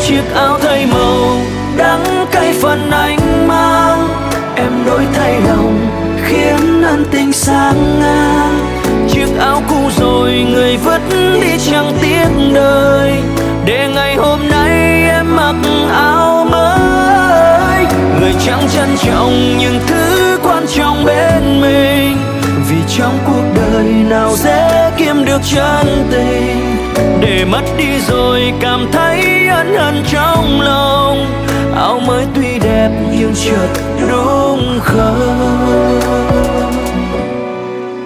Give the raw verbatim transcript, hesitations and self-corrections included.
chiếc áo thay màu đắng cay phần anh mang. Em đổi thay lòng khiến ân tình sang ngang. Chiếc áo cũ rồi người vứt đi chẳng tiếc đời, để ngày hôm nay em mặc áo mới. Người chẳng trân trọng những thứ quan trọng bên mình, vì trong cuộc đời nào dễ kiếm được chân tình. Để mất đi rồi cảm thấy ân hận trong lòng. Áo mới tuy đẹp nhưng chợt đúng không.